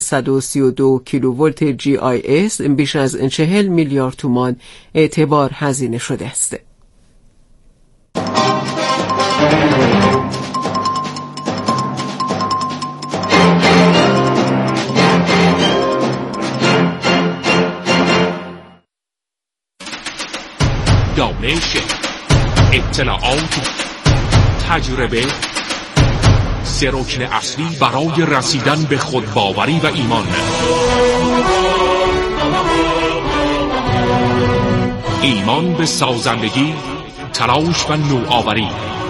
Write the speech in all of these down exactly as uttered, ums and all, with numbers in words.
صد و سی و دو کیلوولت جی آی اس بیش از چهل میلیارد تومان اعتبار هزینه شده است. دانش، اطلاعات، تجربه، سه رکن اصلی برای رسیدن به خودباوری و ایمان. ایمان به سازندگی، تلاش و نوآوری.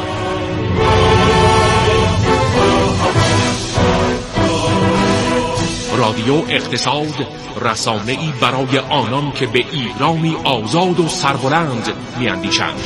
رادیو اقتصاد، رسانه‌ای برای آنان که به ایرانی آزاد و سربلند می‌اندیشند.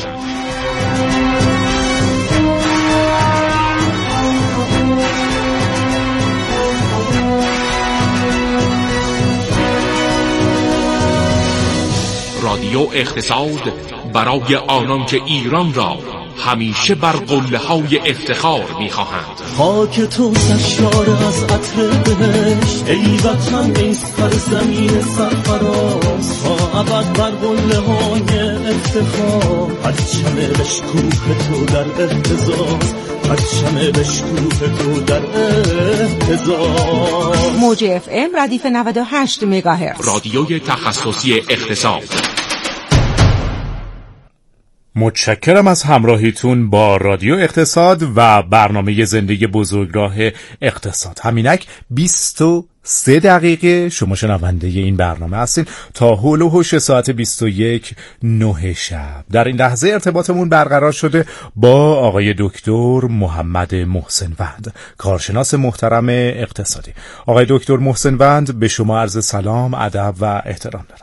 رادیو اقتصاد برای آنان که ایران را همیشه بر قله‌های افتخار می‌خواهند. خاک تو سرشار از عطر بهشت، ای وطن ای سرزمین سرفراز، تا ابد بر قله‌های افتخار، پرچم بشکوه تو در اهتزاز، پرچم بشکوه تو در اهتزاز. موج اف ام ردیف نود و هشت مگاهرتز، رادیوی تخصصی اقتصاد. متشکرم از همراهیتون با رادیو اقتصاد و برنامه زندگی بزرگراه اقتصاد. همینک بیست و سه دقیقه شما شنونده این برنامه هستین تا هول و هوش ساعت بیست و یک نه شب. در این لحظه ارتباطمون برقرار شده با آقای دکتر محمد محسنوند، کارشناس محترم اقتصادی. آقای دکتر محسنوند، به شما عرض سلام، ادب و احترام دارم.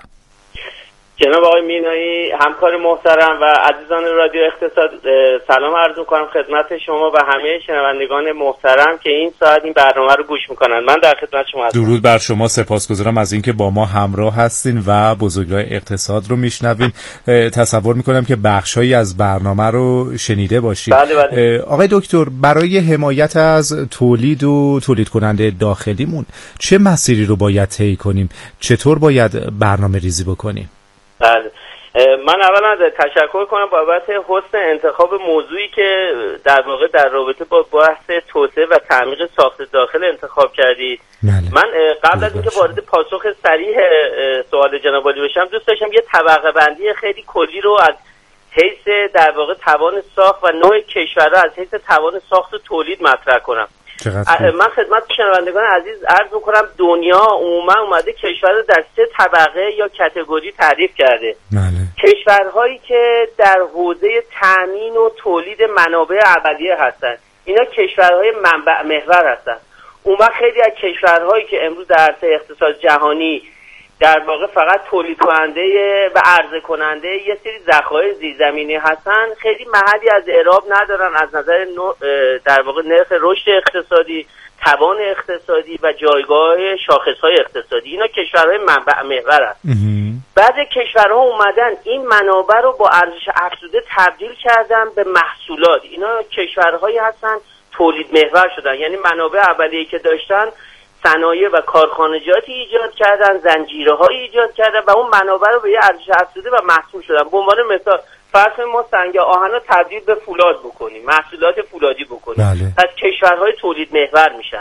جناب آقای مینایی، همکار محترم و عزیزان رادیو اقتصاد، سلام عرض می‌کنم خدمت شما و همه شنوندگان محترم که این ساعت این برنامه رو گوش می‌کنند. من در خدمت شما هستم. درود بر شما، سپاسگزارم از اینکه با ما همراه هستین و بزرگراه اقتصاد رو میشنوین. تصور می‌کنم که بخشایی از برنامه رو شنیده باشید. بله بله. آقای دکتر، برای حمایت از تولید و تولید کننده داخلیمون چه مسیری رو باید طی کنیم؟ چطور باید برنامه‌ریزی بکنیم؟ بله، من اولا تشکر کنم بابت حسن انتخاب موضوعی که در واقع در رابطه با بحث توسعه و تعمیق ساخت داخل انتخاب کردید. بله. من قبل از اینکه وارد پاسخ صریح سوال جناب عالی بشم، دوست داشتم یه طبقه بندی خیلی کلی رو از حیث در واقع توان ساخت و نوع کشورها از حیث توان ساخت و تولید مطرح کنم. من خدمت شنوندگان عزیز عرض میکنم دنیا عموما اومده کشور رو در سه طبقه یا کاتگوری تعریف کرده. بله. کشورهایی که در حوزه تامین و تولید منابع اولیه هستند، اینا کشورهای منبع محور هستند. اون وقت خیلی از کشورهایی که امروز در عرصه اقتصاد جهانی در واقع فقط تولید کننده و عرضه کننده یه سری ذخایر زیرزمینی هستن، خیلی محلی از اعراب ندارن از نظر در واقع نرخ رشد اقتصادی، توان اقتصادی و جایگاه شاخصهای اقتصادی. اینا کشورهای منبع محور هستن. بعضی کشورها اومدن این منابع رو با ارزش افزوده تبدیل کردن به محصولات. اینا کشورهایی هستن تولید محور شدن، یعنی منابع اولیه‌ای که داشتن صنایع و کارخانجاتی ایجاد کردن، زنجیره‌هایی ایجاد کردن و اون منابع رو به یه ارزش افزوده و محصول شدن. به عنوان مثال فرض ما سنگ آهن رو تبدیل به فولاد بکنیم، محصولات فولادی بکنیم. بله. پس کشورهای تولید محور میشن.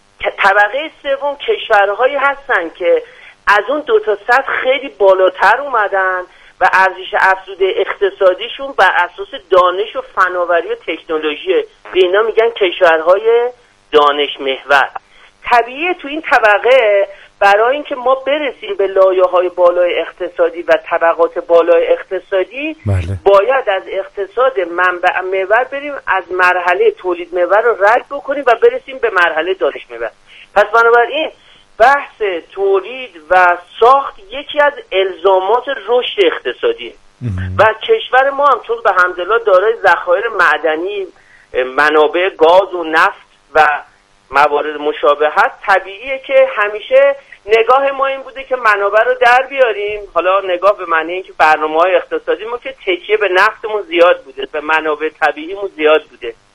طبقه سوم کشورهایی هستن که از اون دو تا سطح خیلی بالاتر اومدن و ارزش افزوده اقتصادیشون بر اساس دانش و فناوری و تکنولوژی. به اینا میگن کشورهای دانش محور. طبیعیه تو این طبقه برای اینکه ما برسیم به لایه‌های بالای اقتصادی و طبقات بالای اقتصادی، بله. باید از اقتصاد منبع محور بریم، از مرحله تولید محور رو رد بکنیم و برسیم به مرحله دانش محور. پس بنابراین بحث تولید و ساخت یکی از الزامات رشد اقتصادی و کشور ما هم چون به حمدالله دارای ذخایر معدنی، منابع گاز و نفت و موارد مشابه هست، طبیعیه که همیشه نگاه ما این بوده که منابع رو در بیاریم. حالا نگاه به معنی اینکه برنامه‌های اقتصادی ما که تکیه به نفتمون زیاد بوده، به منابع طبیعیمون زیاد بوده.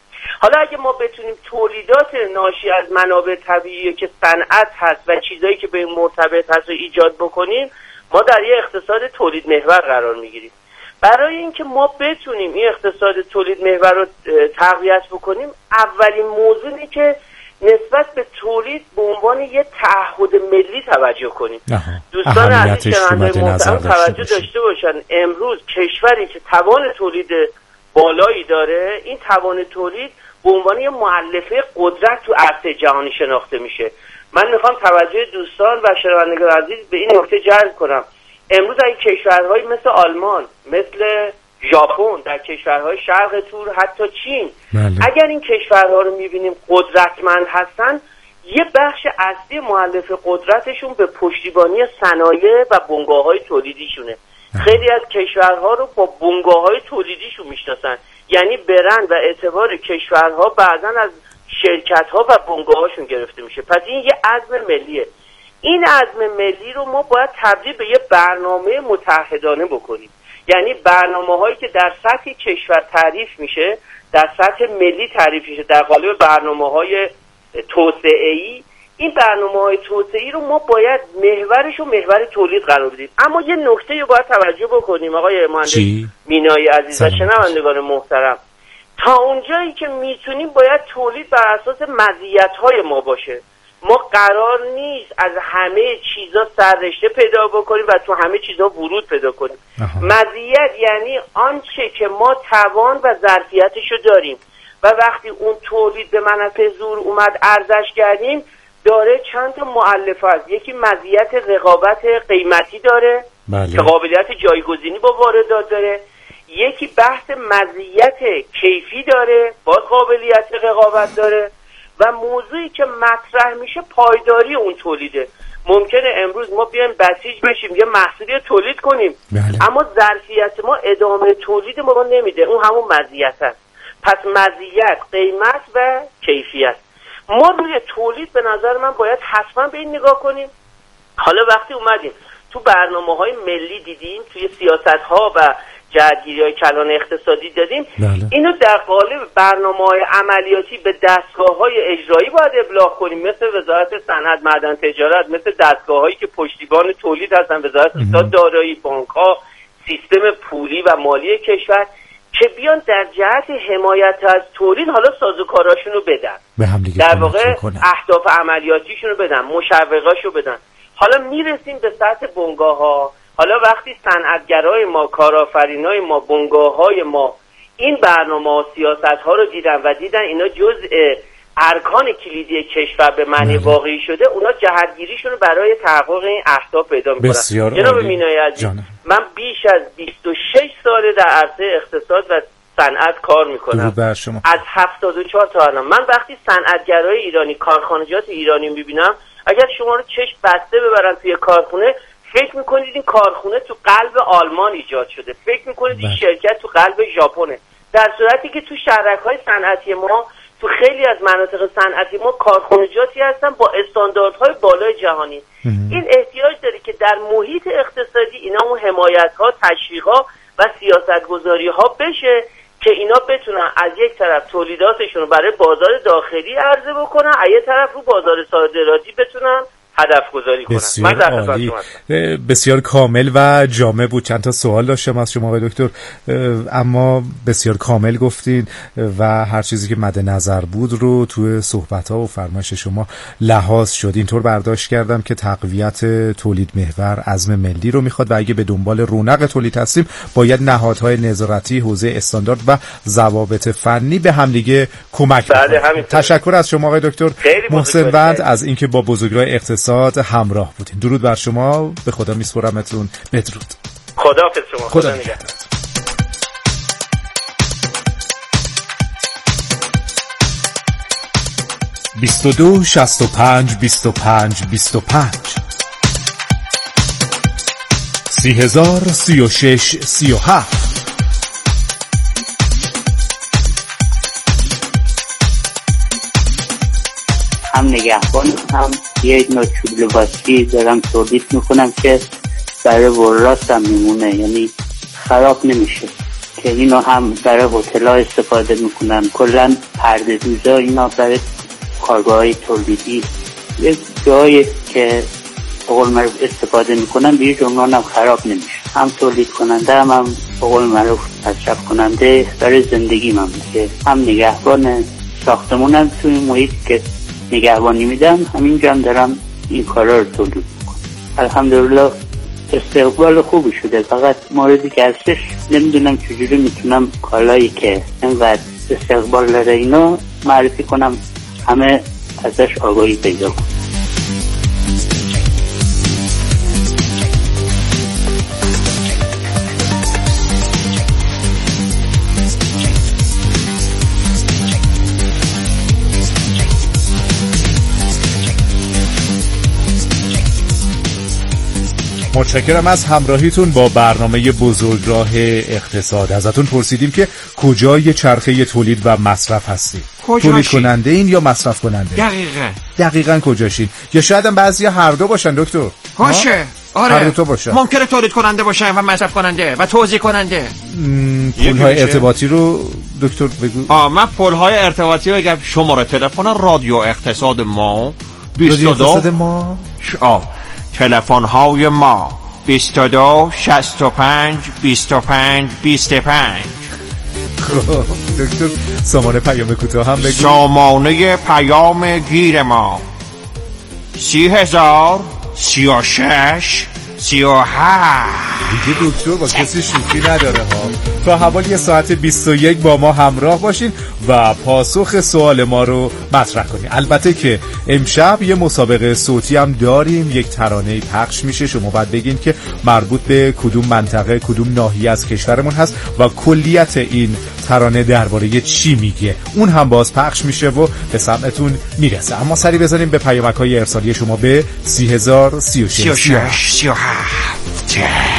حالا اگه ما بتونیم تولیدات ناشی از منابع طبیعی که صنعت هست و چیزایی که به این مرتبط هست رو ایجاد بکنیم، ما در یه اقتصاد تولید محور قرار میگیریم. برای اینکه ما بتونیم این اقتصاد تولید محور رو تقویت بکنیم، اولین موضوع اینه که نسبت به تولید به عنوان یه تعهد ملی توجه کنیم. دوستان عزیز شنوندگان محترم توجه داشته باشن، امروز کشوری که توان تولید بالایی داره، این توان تولید به عنوان یه مؤلفه قدرت تو عرصه جهانی شناخته میشه. من میخوام توجه دوستان و شنوندگان عزیز به این نکته جلب کنم. امروز این کشورهای مثل آلمان، مثل ژاپن، در کشورهای شرق تور، حتی چین، بله. اگر این کشورها رو میبینیم قدرتمند هستن، یه بخش اصلی مؤلف قدرتشون به پشتیبانی صنایع و بنگاه‌های تولیدیشونه. خیلی از کشورها رو با بنگاه‌های تولیدیشون میشناسن، یعنی برند و اعتبار کشورها بعضا از شرکت‌ها و بنگاه‌هاشون گرفته میشه. پس این یه عزم ملیه. این عزم ملی رو ما باید تبدیل به یه برنامه متحدانه بکنیم. یعنی برنامه‌هایی که در سطح کشور تعریف میشه، در سطح ملی تعریف میشه، در قالب برنامه‌های توسعه‌ای، این برنامه‌های توسعه‌ای رو ما باید محورش رو محور تولید قرار بدیم. اما یه نکته رو باید توجه بکنیم آقای مهندس مینایی عزیز و شنوندگان محترم، تا اونجایی که میتونیم باید تولید بر اساس مزیت‌های ما باشه. ما قرار نیست از همه چیزا سررشته پیدا بکنیم و تو همه چیزا ورود پیدا کنیم. مزیت یعنی آنچه که ما توان و ظرفیتشو داریم و وقتی اون تولید به منافع زور اومد ارزش کردیم، داره چند تا مؤلفه است. یکی مزیت رقابت قیمتی داره، بله. که قابلیت جایگزینی با واردات داره. یکی بحث مزیت کیفی داره، باز قابلیت رقابت داره. و موضوعی که مطرح میشه پایداری اون تولیده. ممکنه امروز ما بیایم بسیج بشیم یه محصولی تولید کنیم، بله. اما ظرفیت ما ادامه تولید ما نمیده، اون همون مزیت است. پس مزیت، قیمت و کیفیت. ما روی تولید به نظر من باید حتما به این نگاه کنیم. حالا وقتی اومدیم تو برنامه‌های ملی دیدیم، توی سیاست‌ها و جهت‌گیری‌های کلان اقتصادی دادیم، بله. اینو در قالب برنامه‌های عملیاتی به دستگاه‌های اجرایی باید ابلاغ کنیم، مثل وزارت صنعت، معدن، تجارت، مثل دستگاه‌هایی که پشتیبان تولید هستن، وزارت اقتصاد، دارایی، بانک‌ها، سیستم پولی و مالی کشور، که بیان در جهت حمایت از تولید حالا سازوکاراشون رو بدن، در واقع اهداف عملیاتیشون رو بدن، مشوقاشو بدن. حالا میرسیم به سطح بنگاه‌ها. حالا وقتی صنعتگرای ما، کارآفرینای ما، بنگاه‌های ما این برنامه و سیاست‌ها رو دیدن و دیدن اینا جزء ارکان کلیدی کشور به معنی واقعی شده، اونا جهت‌گیریشون رو برای تحقق این اهداف پیدا می‌کنن. جناب مینایی عزیز، من بیش از بیست و شش ساله در عرصه اقتصاد و صنعت کار می‌کنم. از هفتاد و چهار تا الان. من وقتی صنعتگرای ایرانی، کارخانجات ایرانی می‌بینم، اگر شما رو چشم بسته ببرن توی کارخونه، فکر میکنید این کارخونه تو قلب آلمان ایجاد شده، فکر میکنید این شرکت تو قلب ژاپنه، در صورتی که تو شهرک‌های صنعتی ما، تو خیلی از مناطق صنعتی ما کارخانجاتی هستن با استانداردهای بالای جهانی. این احتیاج داره که در محیط اقتصادی اینا اون حمایت‌ها، تشویق‌ها و سیاست‌گذاری‌ها بشه که اینا بتونن از یک طرف تولیداتشون رو برای بازار داخلی عرضه بکنن، از یک طرف رو بازار صادراتی بتونن هدف گذاری کنن. بسیار عالی، بسیار کامل و جامع بود. چند تا سوال داشتم از شما آقای دکتر، اما بسیار کامل گفتین و هر چیزی که مد نظر بود رو توی صحبت‌ها و فرمایش شما لحاظ شد. اینطور برداشت کردم که تقویت تولید محور عزم ملی رو میخواد و اگه به دنبال رونق تولید هستیم، باید نهادهای نظارتی، حوزه استاندارد و ضوابط فنی به همدیگه کمک کنند. تشکر از شما آقای دکتر محسن وند از اینکه با بزرگراه اقتصاد همراه بودین. درود بر شما، به خدا میسپارمتون. بدرود. خداحافظ شما. خدا نگهدار. بیست و دو شصت و پنج بیست و پنج بیست و پنج سی هزار سی و شش سی و هفت. هم نگهبان هم یه نوع چوب لباسی دارم تولید میکنم که برای ورات هم میمونه، یعنی خراب نمیشه. که اینو هم برای هتل‌ها استفاده میکنن. کلا پرده دوزا اینا برای کارگاه‌های تولیدی یه جایی که بقول معروف استفاده میکنن به هیچ عنوان هم خراب نمیشه. هم تولید کننده هم هم بقول معروف مصرف کننده برای زندگی من میشه. هم نگهبان ساختمون هم توی محیط که نگهبانی میدم همینجا هم دارم این کارا رو تولید میکنم. الحمدلله استقبال خوبی شده. فقط موردی که هستش نمیدونم چجوری میتونم کالایی که اینقدر استقبال داره اینا معرفی کنم همه ازش آگاهی پیدا کنم. متشکرم از همراهیتون با برنامه بزرگراه اقتصاد. ازتون پرسیدیم که کجای چرخه تولید و مصرف هستید؟ تولید کننده این یا مصرف کننده؟ دقیقاً دقیقاً کجاشین؟ یا شاید هم بعضی هر دو باشن دکتر. باشه آره هر دو باشن. ممکنه تولید کننده باشن و مصرف کننده و توزیع کننده. پول‌های ارتباطی رو دکتر بگو. آ من پول‌های ارتباطی رو بگم. شماره تلفن رادیو اقتصاد ما رادیو اقتصاد ما آه تلفن های ما بیست و دو شصت و پنج بیست و پنج بیست و پنج. خب دکتر سامانه پیام کوتاه هم بگید. سامانه پیام گیر ما سی هزار سی و شش سی و هشت. دیگه دکتر با کسی شوخی نداره ها. تا حوالی ساعت بیست و یک با ما همراه باشین و پاسخ سوال ما رو مطرح کنین. البته که امشب یه مسابقه صوتی هم داریم. یک ترانه پخش میشه، شما باید بگین که مربوط به کدوم منطقه کدوم ناحیه از کشورمون هست و کلیت این ترانه درباره چی میگه. اون هم باز پخش میشه و به سمعتون میرسه. اما سری بزنیم به پیامک‌های ارسالی شما به سی هزار سی و شش سی و هفت.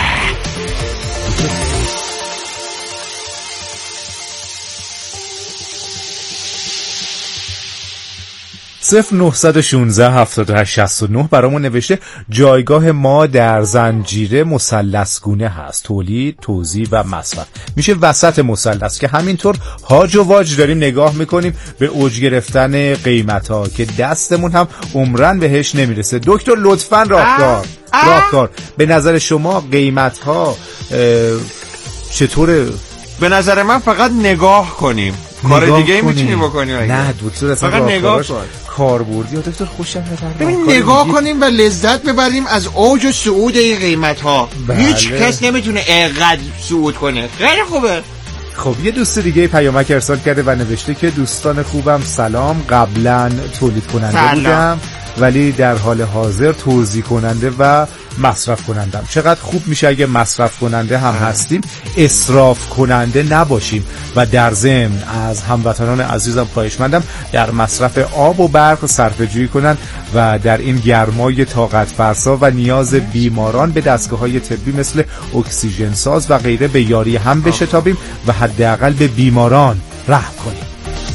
صفر نه یک شش هفتاد و هشت شصت و نه برامون نوشته جایگاه ما در زنجیره مثلثگونه هست: تولید، توزیع و مصرف. میشه وسط مثلث که همینطور هاج و واج داریم نگاه میکنیم به اوج گرفتن قیمت ها که دستمون هم عمرن بهش نمیرسه. دکتر لطفاً راهکار راهکار به نظر شما قیمت ها چطوره؟ به نظر من فقط نگاه کنیم، کار دیگه میتونی بکنی. نه دکتر اصلا فقط نگاه کن. کاربردی دکتر خوشم میاد. ببین نگاه کنیم و لذت ببریم از اوج و صعود این قیمت ها. بله. هیچ کس نمیتونه اینقدر صعود کنه. خیلی خوبه. خب یه دوست دیگه پیامک ارسال کرده و نوشته که دوستان خوبم سلام، قبلا تولید کننده سلام. بودم ولی در حال حاضر توزیع کننده و مصرف کنندم. چقدر خوب میشه اگه مصرف کننده هم هستیم اسراف کننده نباشیم و در ضمن از هموطنان عزیزم خواهشمندم در مصرف آب و برق صرفه‌جویی کنن و در این گرمای طاقت فرسا و نیاز بیماران به دستگاه‌های طبی مثل اکسیژن ساز و غیره به یاری هم بشتابیم و حداقل به بیماران رحم کنیم.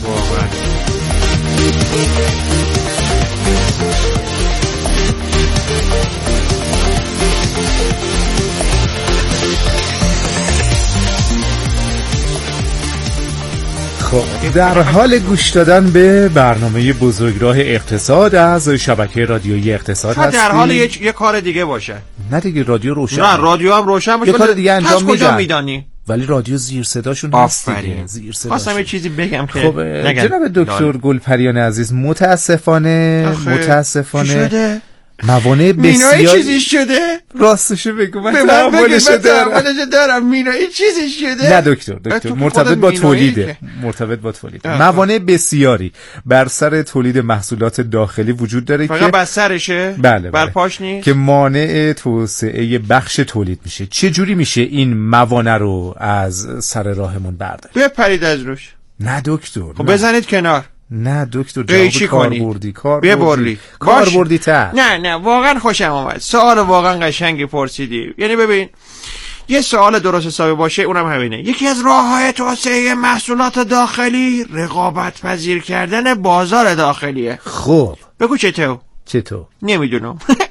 خب در حال گوش دادن به برنامه بزرگراه اقتصاد از شبکه رادیویی اقتصاد هستیم. در حال یه, یه کار دیگه باشه. نه دیگه رادیو روشن. نه رادیو هم روشن باشه. یه کار دیگه انجام میدن. کجا میدانی؟ ولی رادیو زیر صداشون هست دیگه. زیر صداشون. خواستم یه چیزی بگم که خب جناب دکتر گلپریان عزیز متاسفانه متاسفانه شده؟ موانع بسیار مینای چیزی شده؟ راستشو بگو من تحملش دارم. من دارم مینای چیزی شده؟ نه دکتر دکتر مرتبط با تولیده مرتبط با تولیده موانع بسیاری بر سر تولید محصولات داخلی وجود داره فقط که بر سرشه؟ بله بر بله. پاش نیست که مانع توسعه بخش تولید میشه. چه جوری میشه این موانع رو از سر راهمون برداریم؟ بپرید از روش. نه دکتر خب بزنید کنار. نه دکتر جواب کاربردی کاربردی کاربردی تر. نه نه واقعا خوشم اومد. سوال واقعا قشنگی پرسیدی. یعنی ببین یه سوال درست حسابی باشه اونم همینه. یکی از راه‌های توسعه محصولات داخلی رقابت پذیر کردن بازار داخلیه. خب بگو چطور؟ چطور؟ نمیدونم.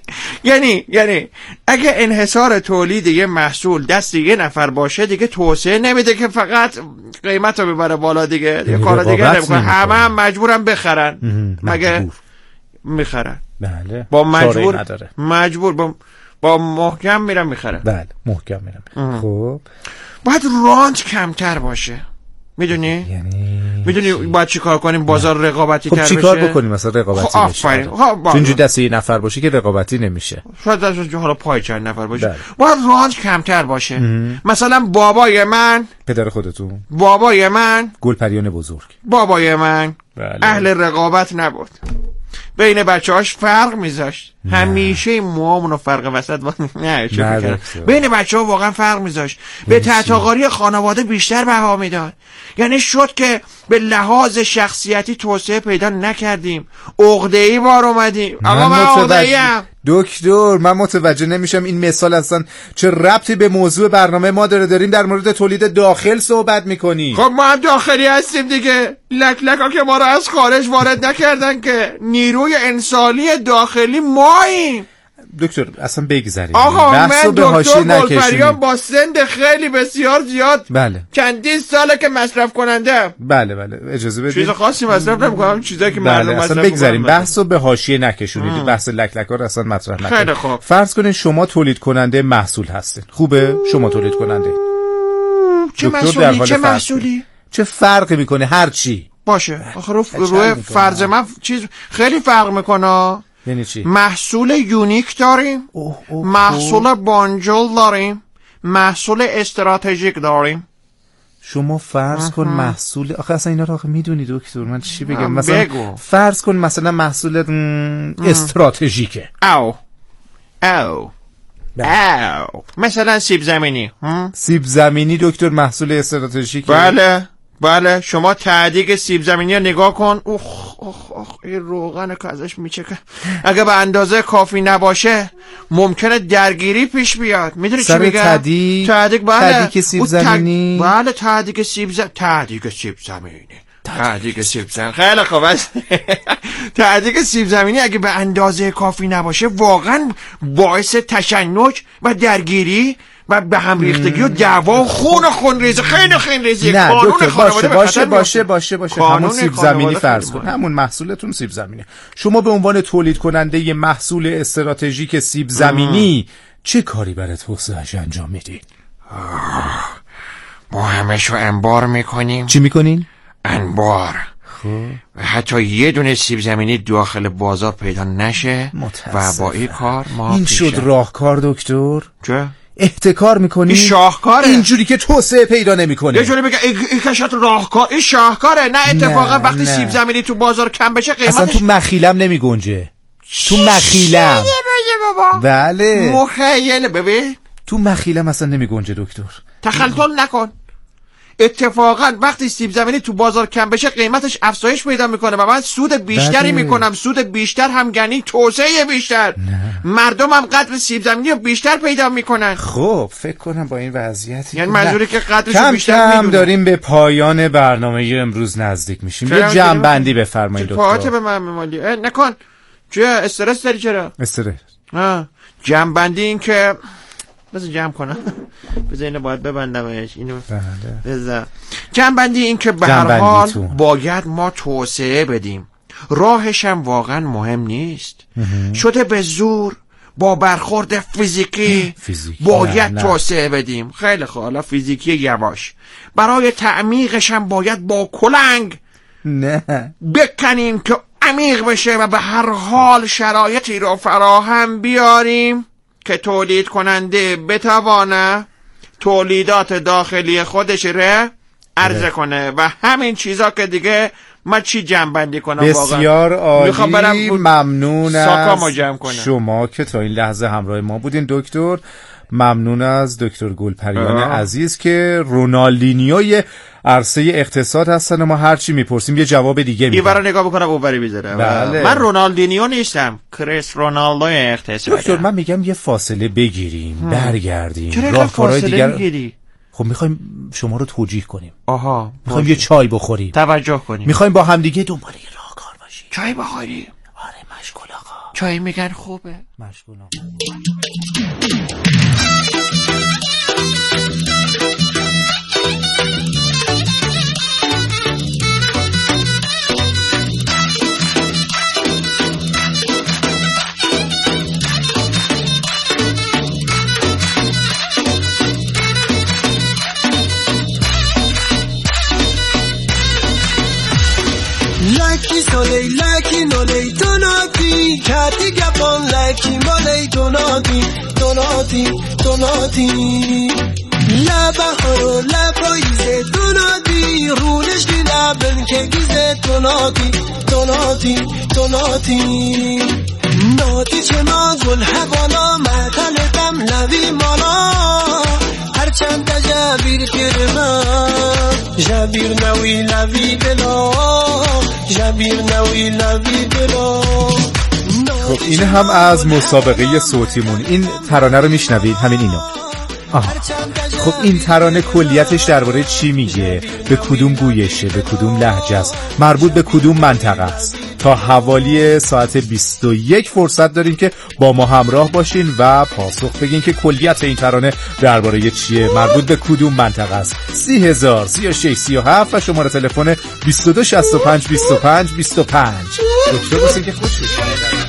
یعنی یعنی اگه انحصار تولید یه محصول دست یه نفر باشه دیگه توسعه نمیده که فقط قیمت رو ببره بالا دیگه، یه کار دیگه نمیکنه، همه هم مجبورن بخرن. مگه میخرن؟ بله. با مجبور مجبور با با محکم میرن میخرن. بله محکم میرن. خب باید رانت کمتر باشه، میدونی؟ یعنی میدونی باید چی کار کنیم بازار رقابتی تر بشه؟ خب چی کار بکنیم مثلا رقابتی خب بشه؟ خب چون دسته یه نفر باشه که رقابتی نمیشه، شاید دسته حالا پای چند نفر باشه. بله. باید رانت کمتر باشه. ام. مثلا بابای من، پدر خودتون، بابای من گلپریان بزرگ، بابای من بله. اهل رقابت نبود، بین بچه‌هاش فرق میذاشت. همیشه این موامونو فرق وسط با... نه چه می‌کردم، بین بچه‌ها واقعا فرق میذاشت، به تحتاقاری خانواده بیشتر بها میداد. یعنی شد که به لحاظ شخصیتی توسعه پیدا نکردیم، عقده‌ای بار اومدیم. آقا من عقده‌ایم دکتر، من متوجه نمیشم این مثال اصلا چه ربطی به موضوع برنامه ما داره؟ داریم در مورد تولید داخل صحبت میکنیم. خب ما هم داخلی هستیم دیگه، لک لکا که ما رو از خارج وارد نکردن که، نیروی انسانی داخلی ماییم. دکتر اصلا بگذاریم آقا من دکتر گلپریان با سند خیلی بسیار زیاد، بله، چندین ساله که مصرف کننده. بله بله اجازه بدید، چیز خاصی مصرف نمی‌کنم، چیزایی که بله. مردم مصرف اصلا بگذاریم بحثو به حاشیه نکشونید، بحث لک لکا رو اصلا مطرح نکنید. خیلی خوب. فرض کنید شما تولید کننده محصول هستین. خوبه شما تولید کننده، چه محصولی چه محصولی چه فرقی میکنه؟ هر چی باشه. آخه رو روی فرض من چیز خیلی فرق میکنه. یعنی چی؟ محصول یونیک داریم، اوه اوه محصول بانجل داریم، محصول استراتژیک داریم. شما فرض کن محصول، آخه اصلا اینا رو آخه میدونی دکتر، من چی بگم؟ مثلا بگو. فرض کن مثلا محصول استراتژیکه. او او او مثلا سیب زمینی. سیب زمینی دکتر محصول استراتژیکه؟ بله بله. شما تعدیق سیب زمینی رو نگاه کن. اوخ اوخ اوخ این روغن که ازش میچکه، اگه به اندازه کافی نباشه ممکنه درگیری پیش بیاد. میدونی چی میگم؟ تعدیق تعدیق بله. تعدیق سیب زمینی. بله تعدیق سیب زمینی. تعدیق سیب زمینی. تعدیق سیب زمینی. خیلی خوب. تعدیق سیب زمینی اگه به اندازه کافی نباشه واقعا باعث تشنج و درگیری و به هم ریختگی و دعوا و خون و خون ریزی، خیلی خون ریزی. قانون خانواده باشه باشه باشه باشه همون سیب زمینی فرض کن، همون محصولتون سیب زمینی. شما به عنوان تولید کننده ی محصول استراتژیک سیب زمینی چه کاری برای توسعه‌اش انجام میدید؟ ما همشو انبار میکنیم. چی میکنین؟ انبار. خب حتی یه دونه سیب زمینی داخل بازار پیدا نشه. متاسفم. و با این کار ما این شد راهکار دکتر؟ چه؟ احتکار میکنی؟ این شاهکاره. اینجوری که توسعه پیدا نمیکنه. یه جوری بگه این کشت راهکار، این شاهکاره. نه اتفاقا وقتی نه. سیب زمینی تو بازار کم بشه قیمتش اصلا تو مخیلم نمیگنجه. تو مخیلم بله مخیل ببین تو مخیلم اصلا نمیگنجه دکتر. تخلطل نکن. اتفاقا وقتی سیب زمینی تو بازار کم بشه قیمتش افزایش پیدا میکنه و من سود بیشتری بله. میکنم. سود بیشتر هم یعنی توسعه بیشتر. نه. مردم هم قدر سیب زمینی رو بیشتر پیدا میکنن. خب فکر کنم با این وضعیت یعنی منظوری که قدرش کم بیشتر کم داریم به پایان برنامه امروز نزدیک میشیم. یه جمع بندی بفرمایید دکتر. پاهات به من مالی نکن. چه استرس داری؟ چرا استرس؟ ها جمع بندی این که بذار جمع کنم. بذار اینو باید ببندمش. اینو بذار جمع بندی این که به هر حال باید ما توسعه بدیم. راهش هم واقعا مهم نیست. شده به زور با برخورد فیزیکی, فیزیکی باید توسعه بدیم. خیلی خوب حالا فیزیکی یواش. برای تعمیقش هم باید با کلنگ نه بکنیم که عمیق بشه و به هر حال شرایطی رو فراهم بیاریم که تولید کننده بتوانه تولیدات داخلی خودش رو عرضه کنه و همین چیزا که دیگه من چی جمع بندی کنم. بسیار عالی. ممنون از کنم. شما که تا این لحظه همراه ما بودین دکتر. ممنون از دکتر گلپریان عزیز که رونالدینیوی عرصه اقتصاد هستن و ما هرچی میپرسیم یه جواب دیگه میدن. این برای نگاه بکنم اوبری بیذاره. بله. من رونالدینیو نیستم، کریس رونالدو اقتصاد. دکتر من میگم یه فاصله بگیریم هم. برگردیم. چرا راهکارهای دیگر میگیری؟ خب میخوایم شما رو توجیه کنیم. آها میخوایم یه چای بخوریم. توجه کنیم. میخوایم با هم دیگه دنبال یه راهکار باشیم. چای بخوریم. آره مشغول آقا. چای میگن خوبه. مشغولم. Lucky solei, lucky nolei, tonati, kati gapon, lucky molei, tonati, tonati, tonati. La baharo, la paize, tonati, rulesh di laben ke gize, tonati, tonati, tonati. Nati chena gul havala, matalebam lavi mala. هر چند جابیر کرمان جابیر نوی لوی دلا جابیر نوی لوی دلا. خب این هم از مسابقه صوتیمون. این ترانه رو میشنوید؟ همین اینو. آها. خب این ترانه کلیتش درباره چی میگه؟ به کدوم گویشه؟ به کدوم لهجه است؟ مربوط به کدوم منطقه است؟ تا حوالی ساعت بیست و یک فرصت دارین که با ما همراه باشین و پاسخ بگین که کلیت این ترانه درباره چیه، مربوط به کدوم منطقه است. سی هزار سی و شش سی و هفت و شماره تلفن بیست و دو شصت و پنج بیست و پنج بیست و پنج. دکتر بسید که خوش بشید.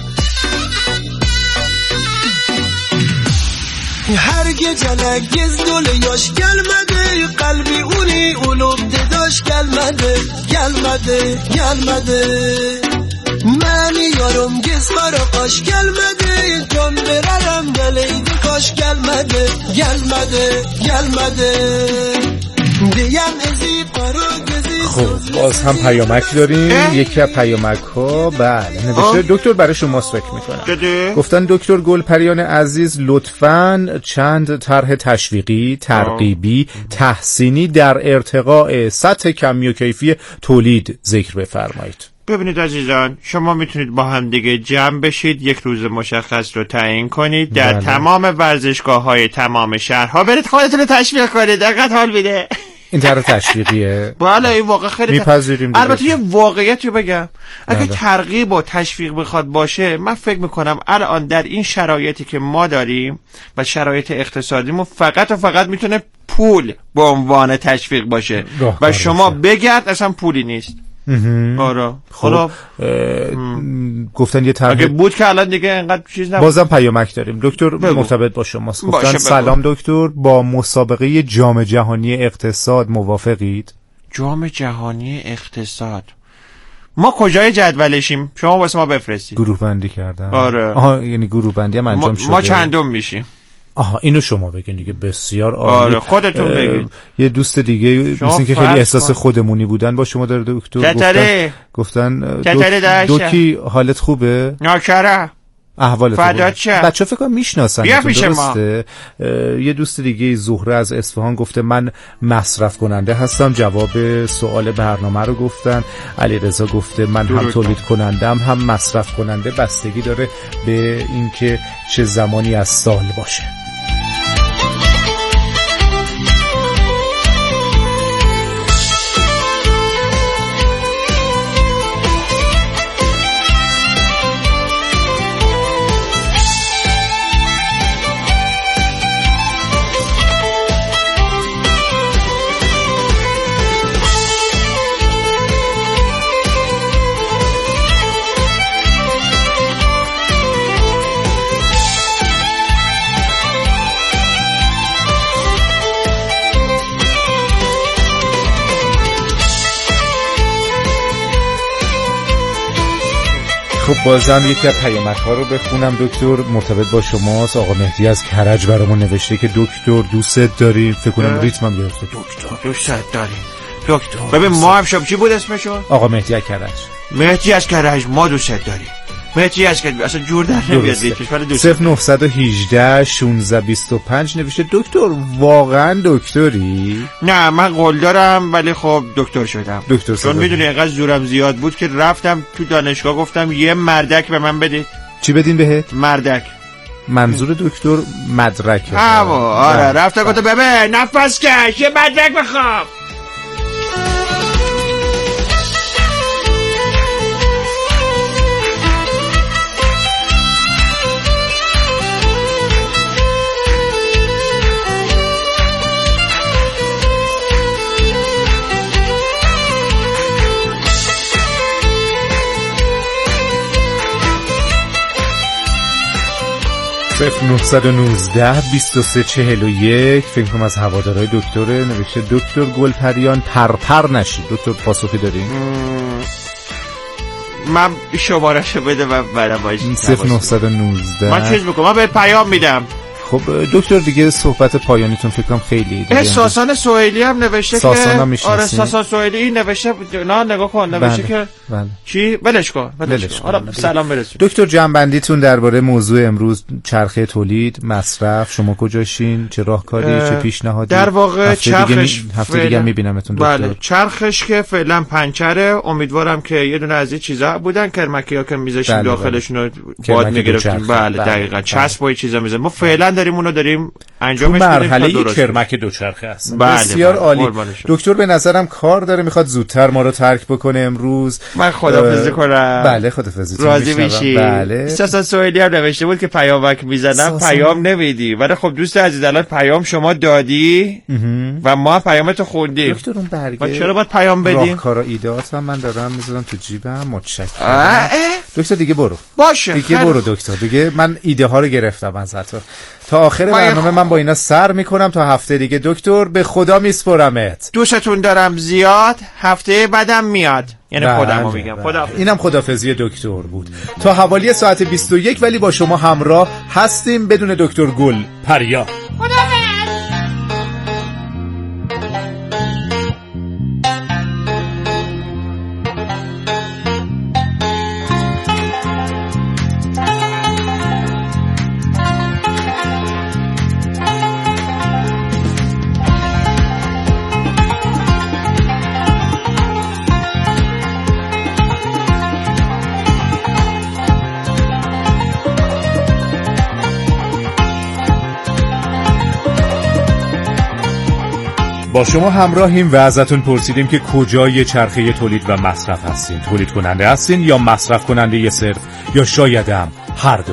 هرگه جلگز دل یاش گلمده قلبی اونی اولوب دداش گلمده گلمده گلمده منی یارم گز خارقاش گلمده جان بررم گلیده کاش گلمده گلمده گلمده دیم ازی پاروگزی. خب باز هم پیامک داریم. یکی از پیامک ها بله نوشته دکتر برای شماست فکر میکنم. گفتن دکتر گلپریان عزیز لطفاً چند طرح تشویقی، ترغیبی، تحسینی در ارتقاء سطح کمی و کیفی تولید ذکر بفرمایید. ببینید عزیزان، شما میتونید با هم دیگه جمع بشید، یک روز مشخص رو تعیین کنید، در بله. تمام ورزشگاه‌های تمام شهرها برید خودتون رو تشویق کنید. دقیقاً حال میده. این طرح تشویقیه. بله این واقعا خیلی میپذیریم. البته یه واقعیتی بگم، اگه ترغیب و تشویق بخواد باشه، من فکر میکنم الان در این شرایطی که ما داریم و شرایط اقتصادیمون فقط و فقط میتونه پول به عنوان تشویق باشه و شما بگرد اصلا پولی نیست. آره خب گفتن یه طرح اگه بود که الان دیگه اینقدر چیز نبود. بازم پیامک داریم دکتر مرتبط با شماست. گفتن سلام دکتر، با مسابقه جام جهانی اقتصاد موافقید؟ جام جهانی اقتصاد ما کجای جدولشیم؟ شما واسه ما بفرستید. گروه بندی کردن. آره آها یعنی گروه بندی هم انجام شده. ما چندم میشیم؟ آها اینو شما بگین دیگه. بسیار عالی. آره خودتون بگین. یه دوست دیگه مثل که خیلی احساس خودمونی بودن با شما داره دکتر. گفتن گفتن دوکی حالت خوبه؟ ناکره احوالت فدات شه. بچه فکر کنم میشناسن درسته. یه دوست دیگه زهره از اصفهان گفته من مصرف کننده هستم، جواب سوال برنامه رو گفتن. علیرضا گفته من هم تولید کنندم هم مصرف کننده، بستگی داره به اینکه چه زمانی از سال باشه. خب بازم یکی از پیامک ها رو بخونم دکتر، مرتبط با شماست. آقا مهدی از کرج برامون نوشته که دکتر دوست داریم. فکر کنم ریتمم گرفته. دکتر دوست داریم دکتر. ببین ما هم شب چی بود اسمشون؟ آقا مهدی از کرج. مهدی از کرج ما دوست داریم. مهدی از کرج اصلا جور در نمیاد. صفر نه یک هشت شانزده بیست و پنج نوشته دکتر واقعا دکتری؟ نه من قول دارم ولی خب دکتر شدم. دکتر چون میدونی اینقدر زورم زیاد بود که رفتم تو دانشگاه گفتم یه مردک به من بدید. چی بدین بهت؟ مردک. منظور دکتر مدرک. آوا آره رفتم گفتم ببین نفس کش یه مدرک بخوام. صفر نهصد و نوزده بیست و سه چهل و یک. فکر کنم از هوادارهای دکتره، نوشته دکتر گلپریان پرپر نشید. دکتر پاسخی دارین؟ من شماره‌شو بده و بعدا باش صفر نهصد و نوزده. من چیز میکنم، من به پیام میدم. خب دکتر دیگه صحبت پایانیتون فکر کنم خیلی دیگه. ساسان سهیلی هم نوشته ساسان که هم آره ساسان سهیلی نوشته، نه نگاه کن نوشته بله. که بله. چی ولش کن ولش کن. آره سلام برسون. دکتر جنبندیتون درباره موضوع امروز چرخه تولید مصرف، شما کجاشین، چه راهکاری، چه پیشنهادی؟ در واقع چرخش می... هفته دیگه میبینمتون دکتر. بله چرخش که فعلا پنچره، امیدوارم که یه دونه از این چیزا بودن کرمکی‌ها که میذاشیم بله داخلشون رو باد میگرفتیم. بله دقیقاً چسب و چیزا میذاریم. ما فعلا داریم اونو داریم انجامش میدیم. مرحله کرمک دوچرخه است. بله بسیار بله. عالی. دکتر به نظرم کار داره، میخواد زودتر ما رو ترک بکنه امروز. من خداحافظی کنم. بله خداحافظی. راضی میشی؟ بله. ساسان سهیلی هم نوشته بود که پیامک میزنم ساسان... پیام نمیدی، ولی خب دوست عزیز الان پیام شما دادی و ما پیامتو خوندیم. دکتر اون برگه ما چرا باید پیام بدیم؟ راهکارا ایده‌هات هم من دارم میذارم تو جیبم. متشکرم. دکتر دیگه برو. باشه. دیگه برو دکتر. دیگه من ایده ها رو گرفتم ازت. تا آخر برنامه من با اینا سر میکنم تا هفته دیگه. دکتر به خدا میسپرمت. دوستتون دارم زیاد. هفته بعدم میاد. یعنی بله خودمو میگم. خدا. اینم خدافظی دکتر بود. تا حوالی ساعت بیست و یک ولی با شما همراه هستیم بدون دکتر گل پریا. با شما همراهیم و ازتون پرسیدیم که کجای چرخه تولید و مصرف هستین؟ تولید کننده هستین یا مصرف کننده یه صرف یا شاید هم هر دو؟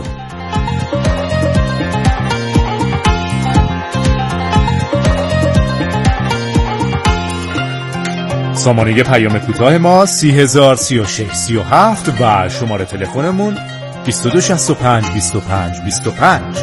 سامانه پیام کوتاه ما سی هزار سی و شش سی و هفت و شماره تلفنمون بیست و دو شصت و پنج بیست و پنج بیست و پنج.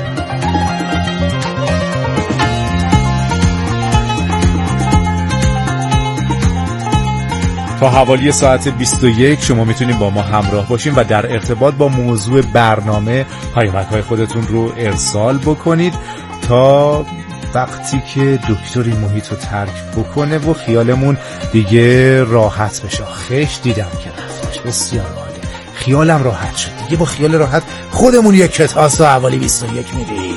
تا حوالی ساعت بیست و یک شما میتونید با ما همراه باشین و در ارتباط با موضوع برنامه پیامک‌های خودتون رو ارسال بکنید تا وقتی که دکتر این محیط رو ترک بکنه و خیالمون دیگه راحت بشه. خیش دیدم که رفتش بسیار عالی. خیالم راحت شد دیگه. با خیال راحت خودمون یک کتاس و حوالی بیست و یک میدیم.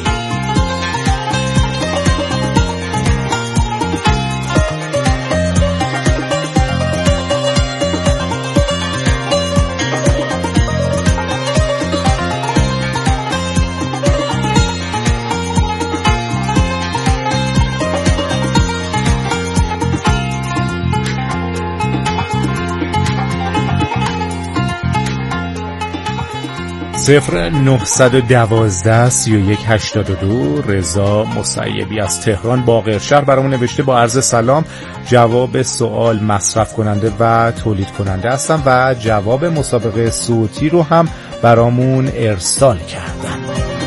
صفر نهصد و دوازده سی و یک هشتاد و دو. رضا مسیبی از تهران باقرشهر برامون نوشته با عرض سلام، جواب سوال مصرف کننده و تولید کننده هستم و جواب مسابقه صوتی رو هم برامون ارسال کردن.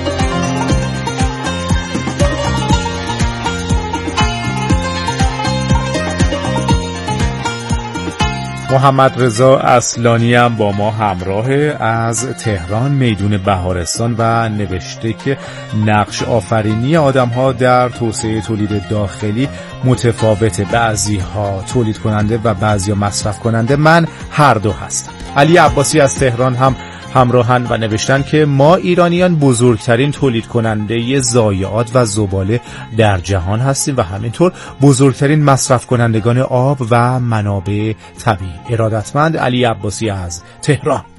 محمد رضا اصلانی هم با ما همراهه از تهران میدون بهارستان و نوشته که نقش آفرینی آدم ها در توسعه تولید داخلی متفاوته. بعضی ها تولید کننده و بعضی ها مصرف کننده. من هر دو هستم. علی عباسی از تهران هم همراهن و نوشتن که ما ایرانیان بزرگترین تولید کننده ضایعات و زباله در جهان هستیم و همینطور بزرگترین مصرف کنندگان آب و منابع طبیعی. ارادتمند علی عباسی از تهران.